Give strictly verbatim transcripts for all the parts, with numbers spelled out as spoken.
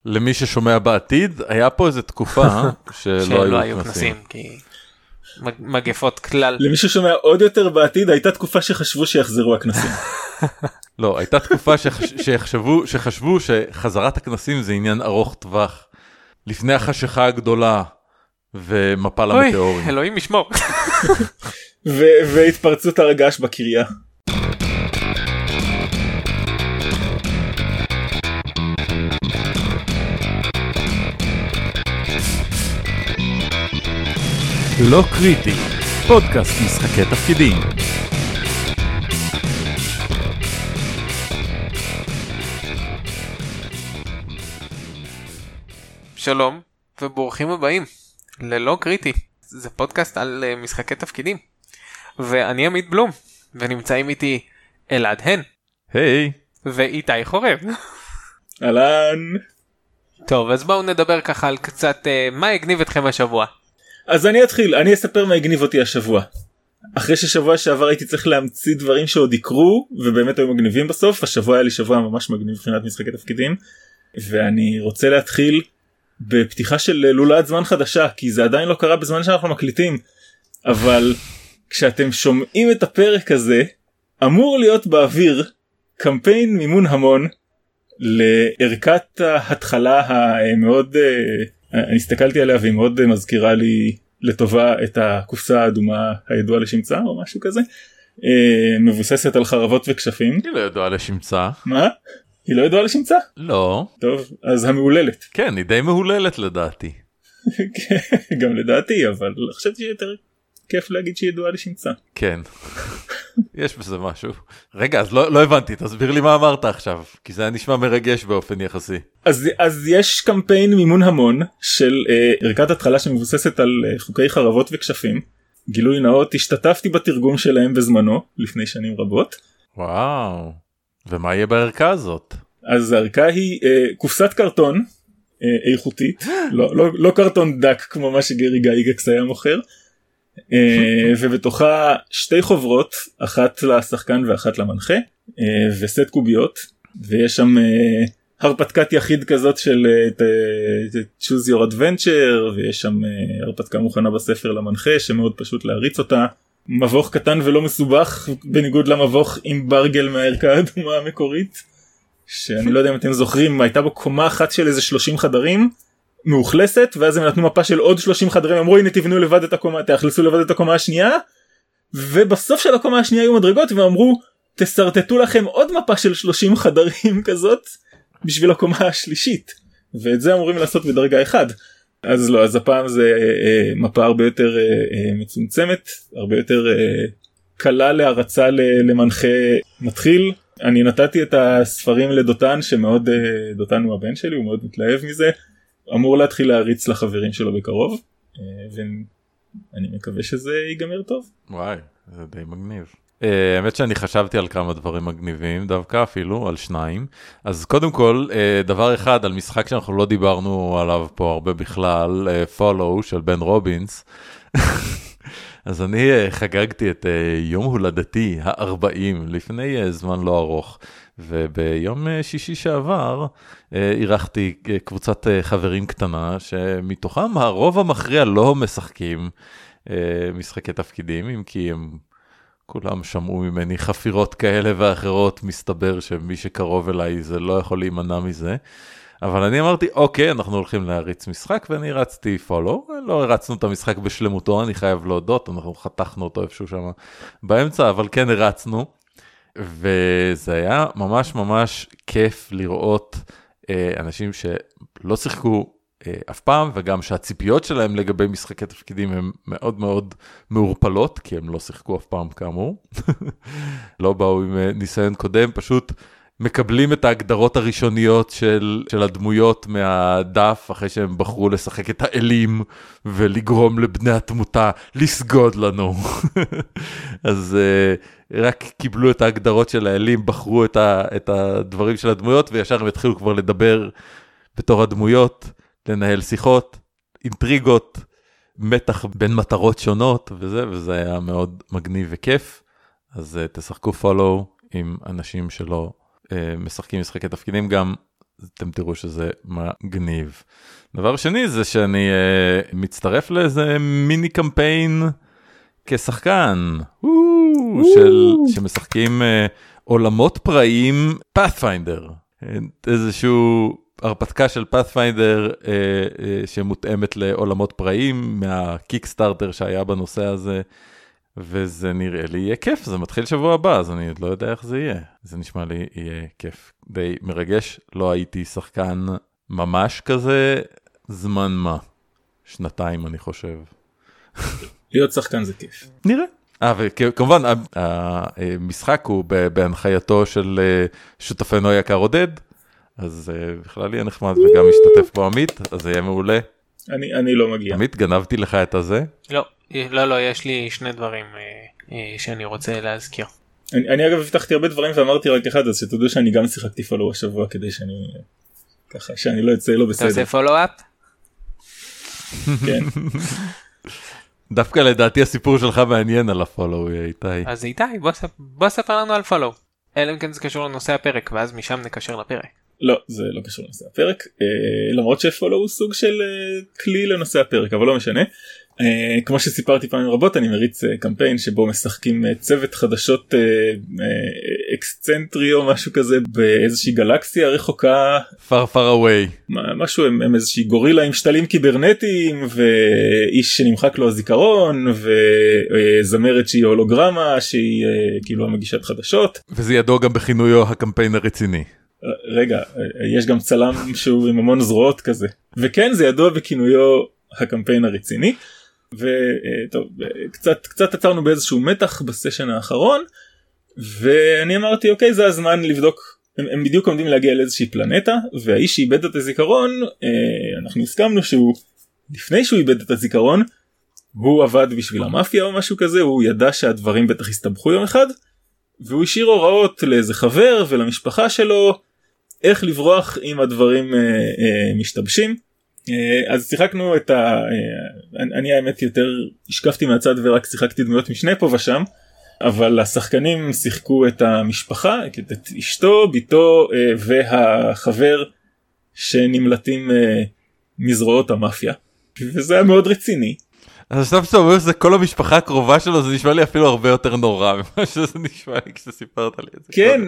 למי ששומע בעתיד, היה פה איזו תקופה שלא היו כנסים. כי מגפות כלל. למי ששומע עוד יותר בעתיד, הייתה תקופה שחשבו שיחזרו הכנסים. לא, הייתה תקופה שחשבו, שחשבו שחזרת הכנסים זה עניין ארוך טווח. לפני החשיכה הגדולה ומפל המטאורים. אוי, אלוהים ישמור. והתפרצות הרגש בקריה. לא קריטי, פודקאסט משחקי תפקידים. שלום וברוכים הבאים ללא קריטי, זה פודקאסט על משחקי תפקידים, ואני עמית בלום, ונמצאים איתי אלעד הן. היי. ואיתי חורב. אהלן. טוב, אז בואו נדבר ככה על קצת מה הגניב אתכם השבוע. אז אני אתחיל, אני אספר מה הגניב אותי השבוע. אחרי ששבוע שעבר הייתי צריך להמציא דברים שעוד יקרו, ובאמת היו מגניבים בסוף, השבוע היה לי שבוע ממש מגניב מבחינת משחקי תפקידים, ואני רוצה להתחיל בפתיחה של לולאת זמן חדשה, כי זה עדיין לא קרה בזמן שאנחנו מקליטים, אבל כשאתם שומעים את הפרק הזה, אמור להיות באוויר קמפיין מימון המון, לערכת ההתחלה המאוד, אני הסתכלתי עליה והיא מאוד מזכירה לי לטובה את הקופסה האדומה הידועה לשמצה או משהו כזה, מבוססת על חרבות וכשפים. היא לא ידועה לשמצה. מה? היא לא ידועה לשמצה? לא. טוב, אז המעוללת. כן, היא די מעוללת לדעתי. גם לדעתי, אבל חשבתי שיותר כיף להגיד שהיא ידועה לשמצה. כן. יש בזה משהו. רגע, אז לא, לא הבנתי, תסביר לי מה אמרת עכשיו, כי זה היה נשמע מרגש באופן יחסי. אז, אז יש קמפיין מימון המון של אה, ערכת התחלה שמבוססת על אה, חוקי חרבות וכשפים. גילוי נאות, השתתפתי בתרגום שלהם בזמנו, לפני שנים רבות. וואו, ומה יהיה בערכה הזאת? אז הערכה היא אה, קופסת קרטון אה, איכותית, לא, לא, לא קרטון דק כמו מה שגרי גייגקס היה מוכר, ובתוכה שתי חוברות, אחת לשחקן ואחת למנחה, וסט קוביות, ויש שם הרפתקת יחיד כזאת של choose your adventure, ויש שם הרפתקה מוכנה בספר למנחה שמאוד פשוט להריץ אותה, מבוך קטן ולא מסובך בניגוד למבוך עם ברגל מהערכה האדומה המקורית, שאני לא יודע אם אתם זוכרים, הייתה בו קומה אחת של איזה שלושים חדרים מאוכלסת, ואז הם נתנו מפה של עוד שלושים חדרים, אמרו הנה תבנו לבד את הקומה, תאכלסו לבד את הקומה השנייה, ובסוף של הקומה השנייה היו מדרגות ואמרו תסרטטו לכם עוד מפה של שלושים חדרים כזאת בשביל הקומה השלישית, ואת זה אמורים לעשות בדרגה אחד. אז לא, אז הפעם זה אה, מפה הרבה יותר אה, מצומצמת, הרבה יותר אה, קלה להרצה למנחה מתחיל. אני נתתי את הספרים לדותן שמאוד, אה, דותן הוא הבן שלי, הוא מאוד מתלהב מזה, אמור להתחיל להריץ לחברים שלו בקרוב, ואני מקווה שזה ייגמר טוב. וואי, זה די מגניב. האמת שאני חשבתי על כמה דברים מגניבים, דווקא אפילו על שניים. אז קודם כל, דבר אחד על משחק שאנחנו לא דיברנו עליו פה הרבה בכלל, Follow של בן רובינס. אז אני חגגתי את יום הולדתי ה-ארבעים לפני זמן לא ארוך. וביום שישי שעבר אירחתי קבוצת חברים קטנה שמתוכם הרוב המכריע לא משחקים משחקי תפקידים, אם כי הם כולם שמעו ממני חפירות כאלה ואחרות, מסתבר שמי שקרוב אליי זה לא יכול להימנע מזה, אבל אני אמרתי אוקיי, אנחנו הולכים להריץ משחק, ואני רצתי פולו, לא הרצנו את המשחק בשלמותו, אני חייב להודות, אנחנו חתכנו אותו איפשהו שם באמצע, אבל כן הרצנו, וזה היה ממש ממש כיף לראות אה, אנשים שלא שיחקו אה, אף פעם, וגם שהציפיות שלהם לגבי משחקי תפקידים הם מאוד מאוד מעורפלות, כי הם לא שיחקו אף פעם כאמור. לא באו עם אה, ניסיון קודם, פשוט מקבלים את ההגדרות הראשוניות של, של הדמויות מהדף, אחרי שהם בחרו לשחק את האלים, ולגרום לבני התמותה לסגוד לנו. אז uh, רק קיבלו את ההגדרות של האלים, בחרו את, ה, את הדברים של הדמויות, וישר הם התחילו כבר לדבר בתור הדמויות, לנהל שיחות, אינטריגות, מתח בין מטרות שונות, וזה, וזה היה מאוד מגניב וכיף. אז uh, תשחקו פולו עם אנשים שלא, משחקים משחקי תפקידים. גם אתם תראו שזה מגניב. דבר שני זה שאני uh, מצטרף לאיזה מיני קמפיין כשחקן, של, שמשחקים uh, עולמות פראיים פאת'פיינדר, איזשהו הרפתקה של פאת'פיינדר uh, uh, שמותאמת לעולמות פראיים מהקיקסטארטר שהיה בנושא הזה, וזה נראה לי יהיה כיף, זה מתחיל שבוע הבא, אז אני עוד לא יודע איך זה יהיה. זה נשמע לי יהיה כיף. די מרגש, לא הייתי שחקן ממש כזה, זמן מה? שנתיים אני חושב. להיות שחקן זה כיף. נראה. אה, וכמובן, המשחק הוא בהנחייתו של שותפנו היקר עודד, אז בכלל יהיה נחמד וגם משתתף בו עמית, אז זה יהיה מעולה. אני, אני לא מגיע. עמית, גנבתי לך את הזה? לא, לא, לא, יש לי שני דברים אה, אה, שאני רוצה להזכיר. אני, אני אגב הבטחתי הרבה דברים ואמרתי רק אחד, אז שתדעו שאני גם שיחקתי פולו השבוע כדי שאני, ככה, שאני לא אצא לא בסדר. אתה עושה פולו-אפ? כן. דווקא לדעתי הסיפור שלך מעניין על הפולו, איתי. אז איתי, בוא, בוא ספר לנו על פולו. אלא אם כן זה קשור לנושא הפרק, ואז משם נקשר לפרק. לא, זה לא קשור לנושא הפרק, אה, למרות שפולו הוא סוג של אה, כלי לנושא הפרק, אבל לא משנה. אה, כמו שסיפרתי פעמים רבות, אני מריץ אה, קמפיין שבו משחקים אה, צוות חדשות אה, אה, אקסצנטרי או משהו כזה באיזושהי גלקסיה רחוקה. far far away. משהו, הם, הם איזושהי גורילה עם שתלים קיברנטיים, ואיש שנמחק לו הזיכרון, וזמרת שהיא הולוגרמה, שהיא אה, כאילו המגישת חדשות. וזה ידוע גם בכינויו הקמפיין הרציני. רגע, יש גם צלם שהוא עם המון זרועות כזה. וכן, זה ידוע בכינויו הקמפיין הרציני. וטוב, קצת, קצת עצרנו באיזשהו מתח בסשן האחרון, ואני אמרתי, אוקיי, זה הזמן לבדוק, הם, הם בדיוק עומדים להגיע לאיזושהי פלנטה, והאיש שאיבד את הזיכרון, אנחנו הסכמנו שהוא, לפני שהוא איבד את הזיכרון, הוא עבד בשביל המאפיה או משהו כזה, הוא ידע שהדברים בטח הסתבכו יום אחד, והוא השאיר הוראות לאיזה חבר ולמשפחה שלו, איך לברוח אם הדברים אה, אה, משתבשים. אה, אז שיחקנו את ה... אה, אני האמת יותר השקפתי מהצד ורק שיחקתי דמויות משנה פה ושם, אבל השחקנים שיחקו את המשפחה, את אשתו, ביתו אה, והחבר שנמלטים אה, מזרועות המאפיה. וזה היה מאוד רציני. אז עכשיו שאתה אומר שזה כל המשפחה הקרובה שלו, זה נשמע לי אפילו הרבה יותר נורא ממה שזה נשמע לי כשסיפרת לי את זה. כן,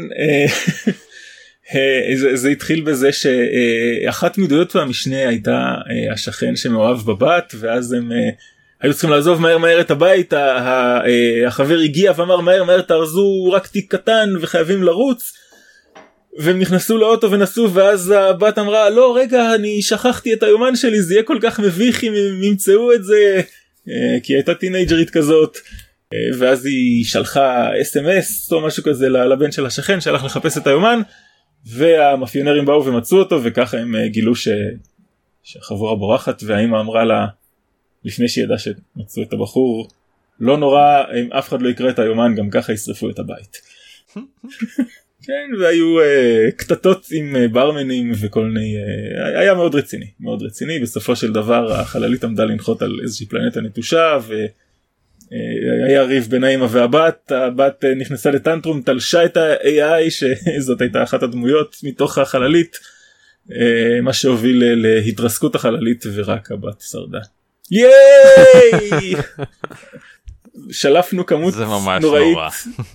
זה, זה התחיל בזה שאחת מדויות המשנה הייתה השכן שמאוהב בבת, ואז הם היו צריכים לעזוב מהר מהר את הבית, החבר הגיע ואמר מהר מהר תארזו רק תיק קטן וחייבים לרוץ, והם נכנסו לאוטו ונסעו, ואז הבת אמרה לא רגע אני שכחתי את היומן שלי, זה יהיה כל כך מביך אם הם ימצאו את זה, כי הייתה טינג'רית כזאת, ואז היא שלחה אס אם אס או משהו כזה לבן של השכן שהלך לחפש את היומן, והמאפיונרים באו ומצאו אותו, וככה הם גילו ש... שהחבורה בורחת, והאמא אמרה לה לפני שידעה שמצאו את הבחור, לא נורא אם אף אחד לא יקרא את היומן, גם ככה ישרפו את הבית. כן, והיו uh, קטטות עם uh, ברמנים וכל מיני, uh, היה מאוד רציני, מאוד רציני. בסופו של דבר החללית עמדה לנחות על איזושהי פלנטה נטושה, והיה uh, ריב בין האמא והבת, הבת uh, נכנסה לטנטרום, תלשה את ה-איי איי, שזאת הייתה אחת הדמויות מתוך החללית, uh, מה שהוביל uh, להתרסקות החללית, ורק הבת שרדה. ייי! שלפנו כמות זה ממש נוראית. נורא.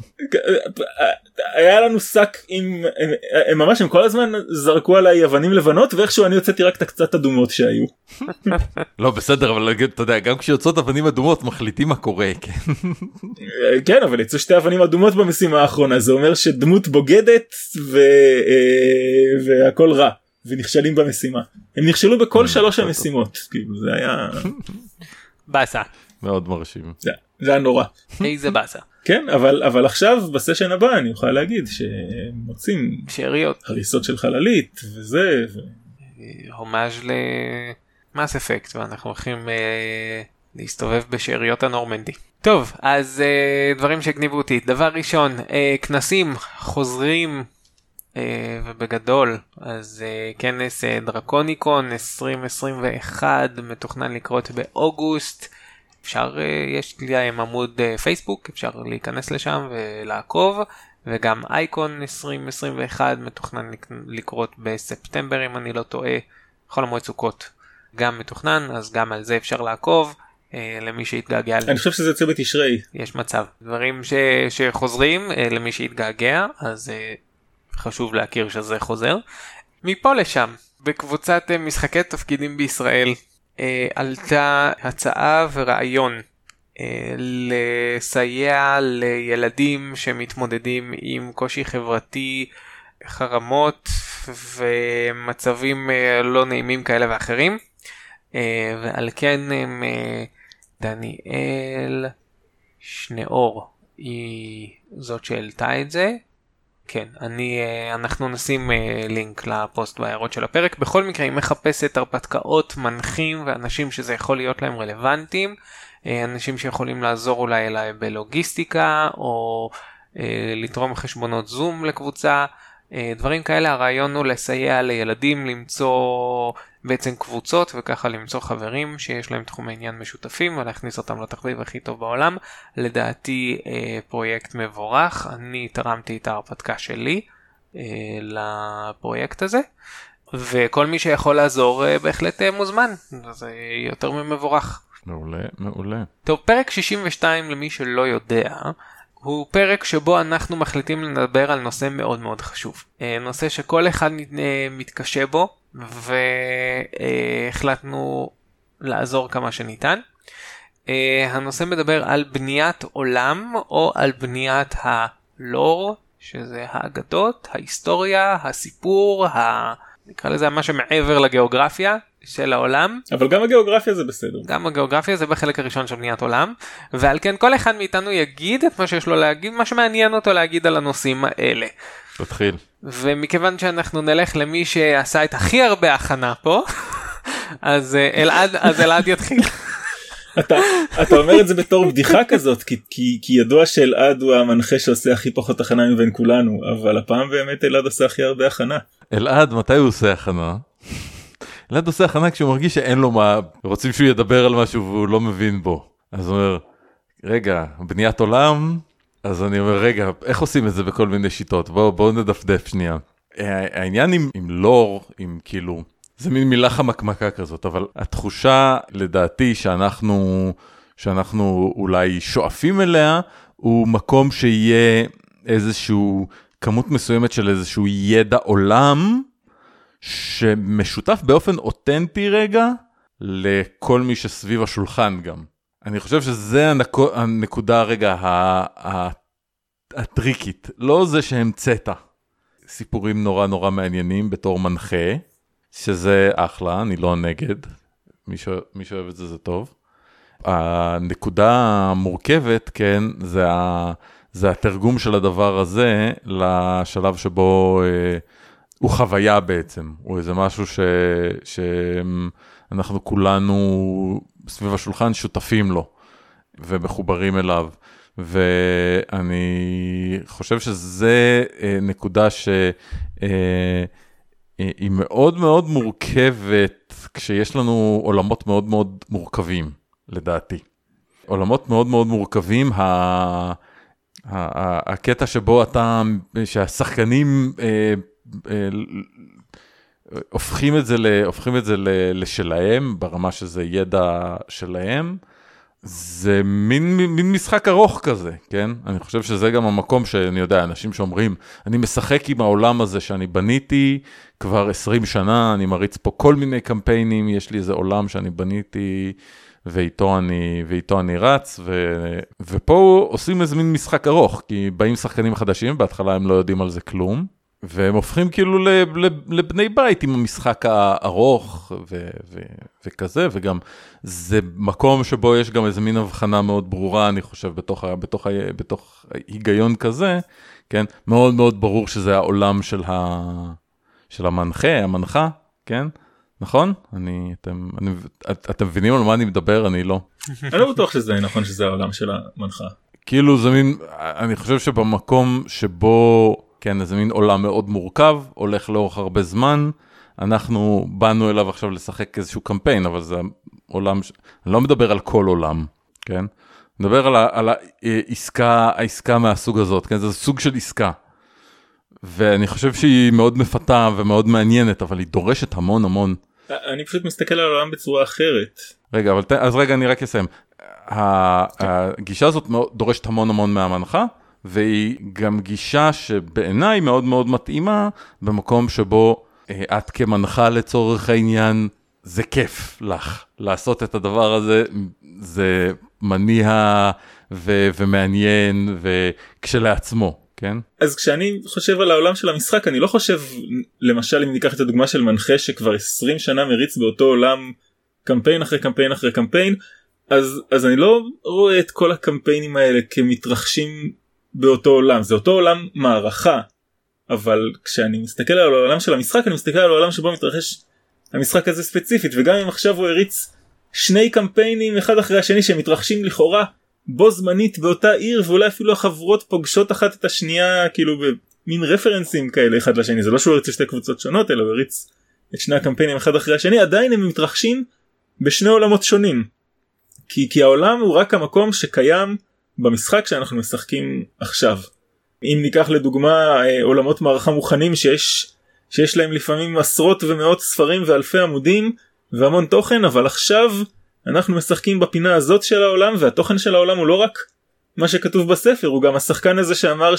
היה לנו שק עם, הם, הם ממש הם כל הזמן זרקו עליי אבנים לבנות, ואיכשהו אני הוצאתי רק את הקצת אדומות שהיו. לא בסדר, אבל אתה יודע, גם כשיוצאות אבנים אדומות מחליטים מה קורה, כן. כן, אבל יצאו שתי אבנים אדומות במשימה האחרונה, זה אומר שדמות בוגדת ו... והכל רע, ונכשלים במשימה. הם נכשלו בכל שלוש המשימות, כאילו זה היה... בסה. מאוד מרשים. זה, זה היה נורא. איזה בסה. כן, אבל, אבל עכשיו בסשן הבא אני אוכל להגיד שמוצאים שאריות. הריסות של חללית וזה. ו... הומאז' למאס אפקט, ואנחנו הולכים אה, להסתובב בשאריות הנורמנדי. טוב, אז אה, דברים שהגניבו אותי. דבר ראשון, אה, כנסים חוזרים אה, ובגדול. אז אה, כנס אה, דרקוניקון עשרים עשרים ואחת מתוכנן לקרות באוגוסט. אפשר, יש להם עמוד פייסבוק, אפשר להיכנס לשם ולעקוב, וגם אייקון עשרים עשרים ואחת מתוכנן לקרות בספטמבר אם אני לא טועה, חול המועד סוכות גם מתוכנן, אז גם על זה אפשר לעקוב. למי שהתגעגע, אני חושב שזה יוצא בתשרי, יש מצב דברים ש... שחוזרים למי שהתגעגע, אז חשוב להכיר שזה חוזר. מפה לשם בקבוצת משחקי תפקידים בישראל עלתה הצעה ורעיון לסייע לילדים שמתמודדים עם קושי חברתי, חרמות ומצבים לא נעימים כאלה ואחרים, ועל כן הם דניאל שנאור היא זאת שהעלתה את זה. כן, אני, אנחנו נשים לינק לפוסט בהערות של הפרק. בכל מקרה, היא מחפשת הרפתקאות, מנחים ואנשים שזה יכול להיות להם רלוונטיים, אנשים שיכולים לעזור אולי אליי בלוגיסטיקה או לתרום חשבונות זום לקבוצה, דברים כאלה. הרעיון הוא לסייע לילדים למצוא בעצם קבוצות וככה למצוא חברים שיש להם תחומי עניין משותפים ולהכניס אותם לתחביב הכי טוב בעולם. לדעתי פרויקט מבורך, אני תרמתי את ההרפתקה שלי לפרויקט הזה, וכל מי שיכול לעזור בהחלט מוזמן, זה יותר ממבורך. מעולה, מעולה. טוב, פרק שישים ושתיים למי שלא יודע, הוא פרק שבו אנחנו מחליטים לדבר על נושא מאוד מאוד חשוב. נושא שכל אחד מתקשה בו, והחלטנו לעזור כמה שניתן. הנושא מדבר על בניית עולם, או על בניית הלור, שזה האגדות, ההיסטוריה, הסיפור, ה... נקרא לזה מה שמעבר לגיאוגרפיה של העולם. אבל גם הגיאוגרפיה זה בסדר. גם הגיאוגרפיה זה בחלק הראשון של בניית עולם, ועל כן כל אחד מאיתנו יגיד את מה שיש לו להגיד, מה שמעניין אותו להגיד על הנושאים האלה. תתחיל. ומכיוון שאנחנו נלך למי שעשה את הכי הרבה הכנה פה, אז אלעד, אז אלעד יתחיל. אתה, אתה אומר את זה בתור בדיחה כזאת, כי, כי, כי ידוע שאלעד הוא המנחה שעושה הכי פחות הכנה מבין כולנו, אבל הפעם באמת אלעד עושה הכי הרבה הכנה. אלעד, מתי הוא עושה הכנה? אלעד עושה הכנה כשהוא מרגיש שאין לו מה, רוצים שהוא ידבר על משהו והוא לא מבין בו. אז הוא אומר, רגע, בניית עולם, אז אני אומר, רגע, איך עושים את זה בכל מיני שיטות? בואו בוא נדפדף שנייה. העניין עם, עם לור, עם כאילו, זה מין מילה חמקמקה כזאת, אבל התחושה לדעתי שאנחנו, שאנחנו אולי שואפים אליה, הוא מקום שיהיה איזשהו כמות מסוימת של איזשהו ידע עולם, שמשותף באופן אותנטי רגע, לכל מי שסביב השולחן גם. אני חושב שזה הנקוד, הנקודה רגע הטריקית, לא זה שהמצאת. סיפורים נורא נורא מעניינים בתור מנחה, שזה אחלה, אני לא נגד, מי, ש... מי שאוהב את זה זה טוב. הנקודה המורכבת, כן, זה, ה... זה התרגום של הדבר הזה, לשלב שבו אה, הוא חוויה בעצם, הוא איזה משהו ש... שאנחנו כולנו סביב השולחן שותפים לו, ומחוברים אליו. ואני חושב שזה אה, נקודה ש... אה, היא מאוד מאוד מורכבת כשיש לנו עולמות מאוד מאוד מורכבים, לדעתי. עולמות מאוד מאוד מורכבים, ה... ה... ה... הקטע שבו אתה, שהשחקנים אה, אה, הופכים את זה, ל... הופכים את זה ל... לשלהם, ברמה שזה ידע שלהם, זה מין, מין משחק ארוך כזה, כן? אני חושב שזה גם המקום שאני יודע, אנשים שאומרים, אני משחק עם העולם הזה שאני בניתי כבר עשרים שנה, אני מריץ פה כל מיני קמפיינים, יש לי איזה עולם שאני בניתי, ואיתו אני, ואיתו אני רץ, ו, ופה עושים איזה מין משחק ארוך, כי באים שחקנים חדשים, בהתחלה הם לא יודעים על זה כלום, והם הופכים כאילו לבני בית עם המשחק הארוך ו- ו- וכזה, וגם זה מקום שבו יש גם איזה מין הבחנה מאוד ברורה, אני חושב, בתוך, בתוך, בתוך היגיון כזה, כן? מאוד מאוד ברור שזה העולם של, ה, של המנחה, המנחה, כן? נכון? אני, אתם, אני, את, אתם מבינים על מה אני מדבר? אני לא. אני לא בטוח שזה נכון שזה העולם של המנחה. כאילו זה מין, אני חושב שבמקום שבו, כן, איזה מין עולם מאוד מורכב, הולך לאורך הרבה זמן, אנחנו באנו אליו עכשיו לשחק איזשהו קמפיין, אבל זה עולם, ש... אני לא מדבר על כל עולם, כן? נדבר על, ה, על העסקה, העסקה מהסוג הזאת, כן? זה סוג של עסקה. ואני חושב שהיא מאוד מפתה ומאוד מעניינת, אבל היא דורשת המון המון. אני פשוט מסתכל על העולם בצורה אחרת. רגע, אבל, אז רגע, אני רק אסיים. הגישה הזאת דורשת המון המון מהמנחה, והיא גם גישה שבעיניי מאוד מאוד מתאימה, במקום שבו את כמנחה לצורך העניין, זה כיף לך לעשות את הדבר הזה, זה מניע ו- ומעניין וכשלעצמו, כן? אז כשאני חושב על העולם של המשחק, אני לא חושב, למשל אם ניקח את הדוגמה של מנחה שכבר עשרים שנה מריץ באותו עולם, קמפיין אחרי קמפיין אחרי קמפיין, אז, אז אני לא רואה את כל הקמפיינים האלה כמתרחשים באותו עולם, זה אותו עולם מערכה, אבל כשאני מסתכל על העולם של המשחק, אני מסתכל על העולם שבו מתרחש המשחק הזה ספציפית, וגם אם עכשיו הוא הריץ שני קמפיינים אחד אחרי השני שמתרחשים לכאורה בו זמנית באותה עיר, ואולי אפילו החברות פוגשות אחת את השנייה כאילו במין רפרנסים כאלה אחד לשני, זה לא שהוא הריץ שתי קבוצות שונות, אלא הוא הריץ את שני הקמפיינים אחד אחרי השני, עדיין הם מתרחשים בשני עולמות שונים, כי, כי העולם הוא רק המקום שקיים במשחק שאנחנו משחקים עכשיו. אם ניקח לדוגמה עולמות מערכה מוכנים שיש שיש להם לפעמים עשרות ומאות ספרים ואלפי עמודים והמון תוכן, אבל עכשיו אנחנו משחקים בפינה הזאת של העולם, והתוכן של העולם הוא לא רק מה שכתוב בספר, הוא גם השחקן הזה שאמר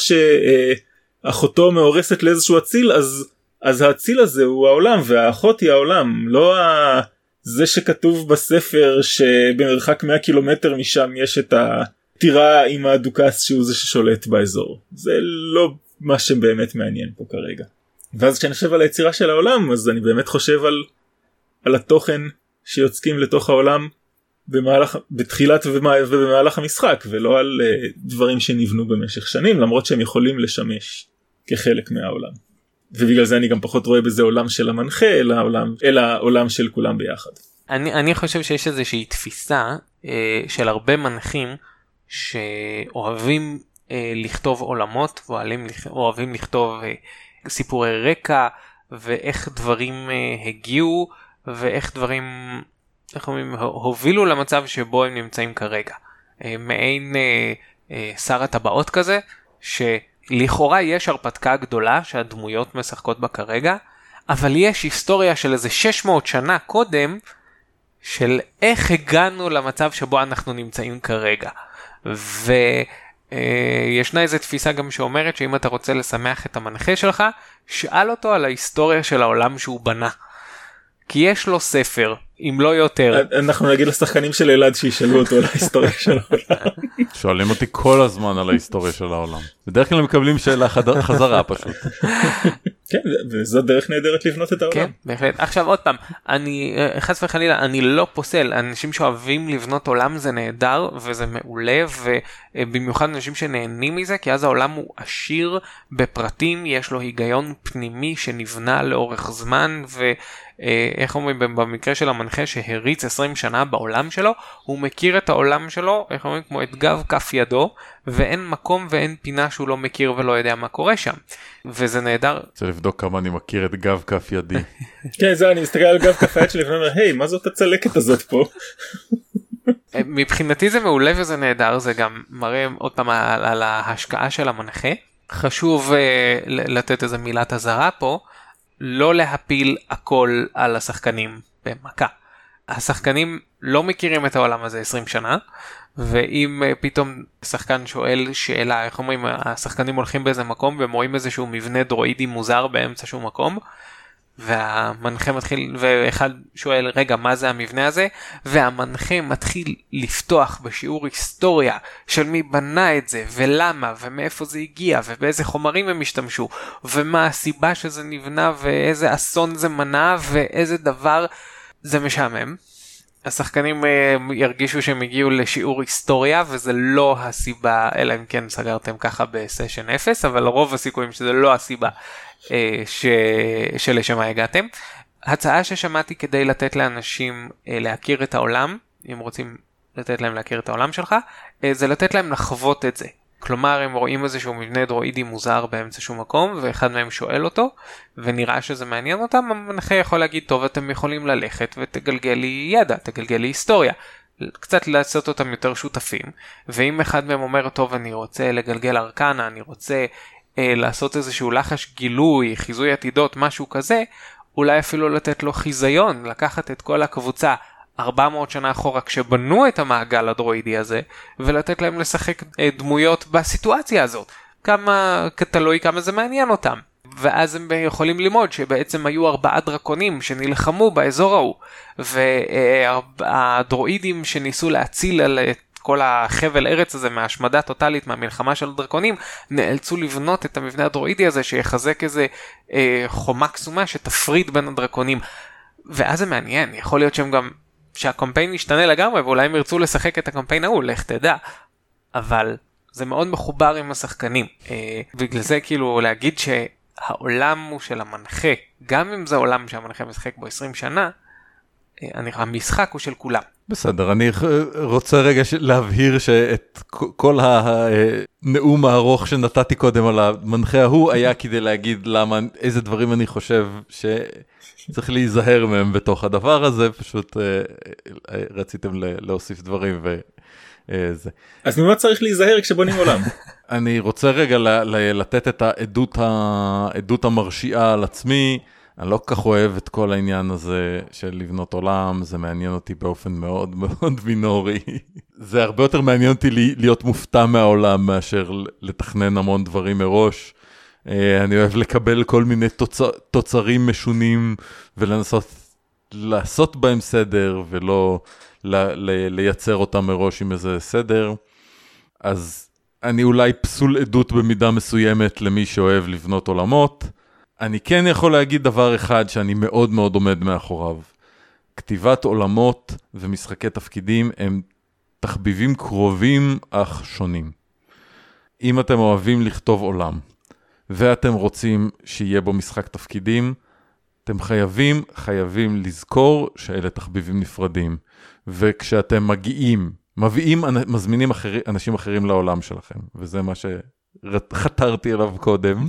שאחותו מאורסת לאיזשהו אציל, אז, אז האציל הזה הוא העולם והאחות היא העולם, לא ה... זה שכתוב בספר שבמרחק מאה קילומטר משם יש את הטירה עם הדוקס שהוא זה ששולט באזור. זה לא מה שבאמת מעניין פה כרגע. ואז כשאני חושב על היצירה של העולם, אז אני באמת חושב על, על התוכן שיוצקים לתוך העולם במהלך, בתחילת ובמהלך המשחק, ולא על uh, דברים שנבנו במשך שנים, למרות שהם יכולים לשמש כחלק מהעולם. ובגלל זה אני גם פחות רואה בזה עולם של המנחה, אלא עולם, אלא עולם של כולם ביחד. אני, אני חושב שיש איזושהי תפיסה אה, של הרבה מנחים שאוהבים אה, לכתוב עולמות, ואוהבים, אוהבים לכתוב אה, סיפורי רקע, ואיך דברים אה, הגיעו, ואיך דברים איך אומרים, הובילו למצב שבו הם נמצאים כרגע. אה, מעין אה, אה, שר הטבעות כזה, שלכאורה יש הרפתקה גדולה שהדמויות משחקות בה כרגע, אבל יש היסטוריה של איזה שש מאות שנה קודם, של איך הגענו למצב שבו אנחנו נמצאים כרגע. וישנה איזו תפיסה גם שאומרת שאם אתה רוצה לשמח את המנחה שלך, שאל אותו על ההיסטוריה של העולם שהוא בנה. כי יש לו ספר, אם לא יותר. אנחנו נגיד לשחקנים של אלעד שישאלו אותו על ההיסטוריה של העולם. שואלים אותי כל הזמן על ההיסטוריה של העולם. בדרך כלל מקבלים שאלה חזרה פשוט. כן, וזו דרך נהדרת לבנות את העולם. כן, בהחלט. עכשיו עוד פעם, אני, חס וחלילה, אני לא פוסל, אנשים שאוהבים לבנות עולם זה נהדר, וזה מעולה, ובמיוחד אנשים שנהנים מזה, כי אז העולם הוא עשיר בפרטים, יש לו היגיון פנימי שנבנה לאורך זמן, ואיך אומרים, במקרה של המנחה שהריץ עשרים שנה בעולם שלו, הוא מכיר את העולם שלו, איך אומרים, כמו את גב כף ידו, ואין מקום ואין פינה שהוא לא מכיר ולא יודע מה קורה שם. וזה נהדר. רוצה לבדוק כמה אני מכיר את גב כף ידי. כן, זה, אני מסתכל על גב כף היד שלי ואומר, היי, מה זאת הצלקת הזאת פה? מבחינתי זה מעולה וזה נהדר, זה גם מראה עוד פעם על, על ההשקעה של המנחה. חשוב uh, לתת איזה מילת הזרה פה, לא להפיל הכל על השחקנים במכה. השחקנים לא מכירים את העולם הזה עשרים שנה, ואם פתאום שחקן שואל שאלה, איך אומרים, השחקנים הולכים באיזה מקום והם רואים איזשהו מבנה דרואידי מוזר באמצע שום מקום, והמנחה מתחיל, ואחד שואל, רגע, מה זה המבנה הזה? והמנחה מתחיל לפתוח בשיעור היסטוריה של מי בנה את זה, ולמה, ומאיפה זה הגיע, ובאיזה חומרים הם השתמשו, ומה הסיבה שזה נבנה, ואיזה אסון זה מנע, ואיזה דבר זה משעמם. השחקנים ירגישו שהם הגיעו לשיעור היסטוריה, וזה לא הסיבה, אלא אם כן סגרתם ככה בסשן אפס, אבל רוב הסיכויים שזה לא הסיבה ש... שלשמה הגעתם. הצעה ששמעתי כדי לתת לאנשים להכיר את העולם, אם רוצים לתת להם להכיר את העולם שלך, זה לתת להם לחוות את זה. כלומר, הם רואים איזשהו מבנה דרואידי מוזר באמצע שום מקום, ואחד מהם שואל אותו, ונראה שזה מעניין אותם, המנחה יכול להגיד, טוב, אתם יכולים ללכת ותגלגל לי ידע, תגלגל לי היסטוריה. קצת לעשות אותם יותר שותפים, ואם אחד מהם אומר, טוב, אני רוצה לגלגל ארקנה, אני רוצה אה, לעשות איזשהו לחש גילוי, חיזוי עתידות, משהו כזה, אולי אפילו לתת לו חיזיון, לקחת את כל הקבוצה ארבע מאות שנה אחורה כשבנו את המעגל הדרואידי הזה, ולתת להם לשחק אה, דמויות בסיטואציה הזאת. כמה, תלוי כמה זה מעניין אותם. ואז הם יכולים ללמוד שבעצם היו ארבעה דרקונים שנלחמו באזור ההוא, והדרואידים שניסו להציל על את כל החבל ארץ הזה מהשמדה טוטלית מהמלחמה של הדרקונים, נאלצו לבנות את המבנה הדרואידי הזה שיחזק איזה אה, חומה קסומה שתפריד בין הדרקונים. ואז זה מעניין, יכול להיות שהם גם, שהקמפיין ישתנה לגמרי, ואולי הם ירצו לשחק את הקמפיין ההוא, לך תדע. אבל זה מאוד מחובר עם השחקנים. אה, בגלל זה כאילו להגיד ש... העולם הוא של המנחה, גם אם זה עולם שהמנחה משחק בו עשרים שנה, המשחק הוא של כולם. בסדר, אני רוצה רגע להבהיר שאת כל הנאום הארוך שנתתי קודם על המנחה ההוא, היה כדי להגיד למה, איזה דברים אני חושב שצריך להיזהר מהם בתוך הדבר הזה, פשוט רציתם להוסיף דברים וזה. אז ממה צריך להיזהר כשבונים עולם? אני רוצה רגע לתת את העדות, העדות המרשיעה על עצמי. אני לא כך אוהב את כל העניין הזה של לבנות עולם, זה מעניין אותי באופן מאוד מאוד מינורי. זה הרבה יותר מעניין אותי להיות מופתע מהעולם מאשר לתכנן המון דברים מראש. אני אוהב לקבל כל מיני תוצר, תוצרים משונים ולנסות לעשות בהם סדר ולא ל, ל, לייצר אותם מראש עם איזה סדר. אז אני אולי פסול עדות במידה מסוימת למי שאוהב לבנות עולמות. אני כן יכול להגיד דבר אחד שאני מאוד מאוד עומד מאחוריו. כתיבת עולמות ומשחקי תפקידים הם תחביבים קרובים אך שונים. אם אתם אוהבים לכתוב עולם, ואתם רוצים שיהיה בו משחק תפקידים, אתם חייבים, חייבים לזכור שאלה תחביבים נפרדים. וכשאתם מגיעים, מביאים, מזמינים אחרי, אנשים אחרים לעולם שלכם, וזה מה שחתרתי אליו קודם.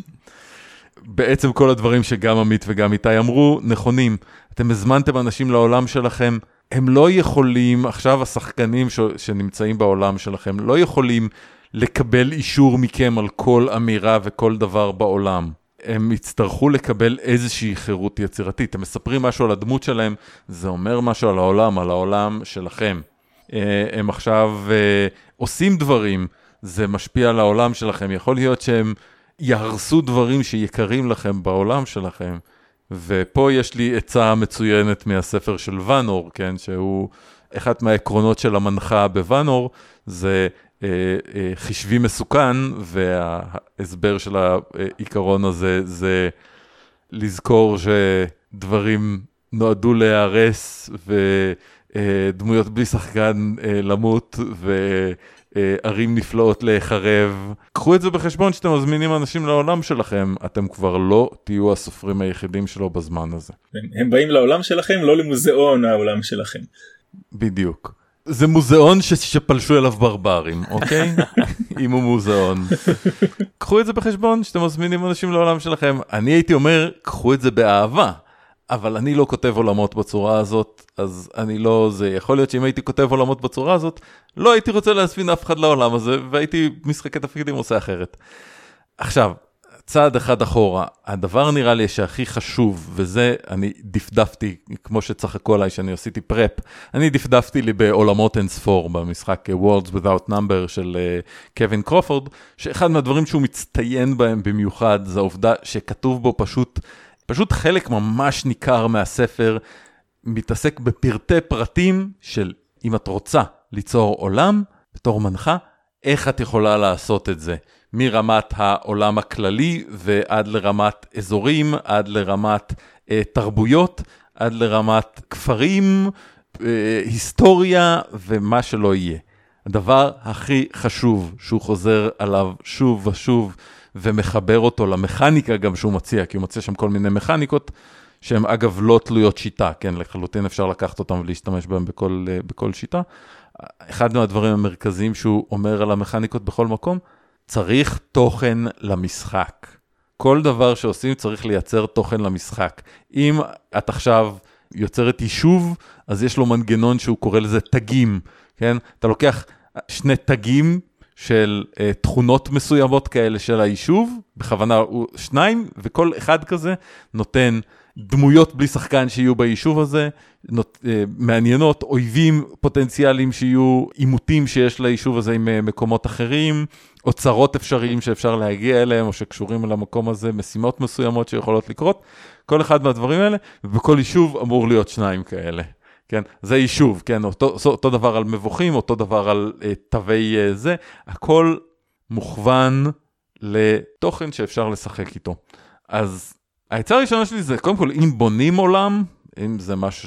בעצם כל הדברים שגם עמית וגם איתי אמרו, נכונים. אתם הזמנתם אנשים לעולם שלכם, הם לא יכולים, עכשיו השחקנים ש, שנמצאים בעולם שלכם, לא יכולים לקבל אישור מכם על כל אמירה וכל דבר בעולם. הם יצטרכו לקבל איזושהי חירות יצירתית. הם מספרים משהו על הדמות שלהם, זה אומר משהו על העולם, על העולם שלכם. הם עכשיו עושים דברים, זה משפיע על העולם שלכם. יכול להיות שהם יהרסו דברים שיקרים לכם בעולם שלכם. ופה יש לי עצה מצוינת מהספר של ונור, כן? שהוא אחד מהעקרונות של המנחה בוונור, זה אה, אה, חשבי מסוכן, וההסבר של העיקרון הזה זה לזכור שדברים נועדו להיהרס, ודמויות בלי שחקן אה, למות, וערים נפלאות להיחרב. קחו את זה בחשבון שאתם מזמינים אנשים לעולם שלכם, אתם כבר לא תהיו הסופרים היחידים שלו בזמן הזה. הם, הם באים לעולם שלכם, לא למוזיאון העולם שלכם. בדיוק. זה מוזיאון ש- שפלשו אליו ברברים, אוקיי? אם הוא מוזיאון. קחו את זה בחשבון שאתם מזמינים אנשים לעולם שלכם. אני הייתי אומר, קחו את זה באהבה, אבל אני לא כותב עולמות בצורה הזאת, אז אני לא, זה יכול להיות שאם הייתי כותב עולמות בצורה הזאת, לא הייתי רוצה להזמין אף אחד לעולם הזה, והייתי משחקי תפקידים עושה אחרת. עכשיו, צעד אחד אחורה, הדבר נראה לי שהכי חשוב, וזה אני דפדפתי, כמו שצחקו עליי שאני עשיתי פרפ, אני דפדפתי לי בעולמות אינספור, במשחק Worlds Without Number של קווין קרופורד, שאחד מהדברים שהוא מצטיין בהם במיוחד, זה העובדה שכתוב בו פשוט, פשוט חלק ממש ניכר מהספר, מתעסק בפרטי פרטים של אם את רוצה ליצור עולם, בתור מנחה, איך את יכולה לעשות את זה? מרמת העולם הכללי ועד לרמת אזורים, עד לרמת אה, תרבויות, עד לרמת כפרים, אה, היסטוריה ומה שלא יהיה. הדבר הכי חשוב שהוא חוזר עליו שוב ושוב ומחבר אותו למכניקה גם שהוא מציע, כי הוא מציע שם כל מיני מכניקות שהן אגב לא תלויות שיטה, כן, לחלוטין אפשר לקחת אותם ולהשתמש בהם בכל, בכל שיטה. אחד מהדברים המרכזיים שהוא אומר על המכניקות בכל מקום, צריך תוכן למשחק. כל דבר שעושים צריך לייצר תוכן למשחק. אם את עכשיו יוצרת יישוב, אז יש לו מנגנון שהוא קורא לזה תגים, כן? אתה לוקח שני תגים של uh, תכונות מסוימות כאלה של היישוב, בכוונה הוא שניים, וכל אחד כזה נותן דמויות בלי שחקן שיהיו ביישוב הזה, נות, uh, מעניינות, אויבים פוטנציאליים שיהיו עימותים שיש ליישוב הזה עם uh, מקומות אחרים, אוצרות אפשריים שאפשר להגיע אליהם, או שקשורים למקום הזה, משימות מסוימות שיכולות לקרות, כל אחד מהדברים האלה, ובכל יישוב אמור להיות שניים כאלה. כן, זה יישוב, כן, אותו, אותו דבר על מבוכים, אותו דבר על uh, תווי uh, זה, הכל מוכוון לתוכן שאפשר לשחק איתו. אז ההצעה הראשונה שלי זה, קודם כל, אם בונים עולם, אם זה משהו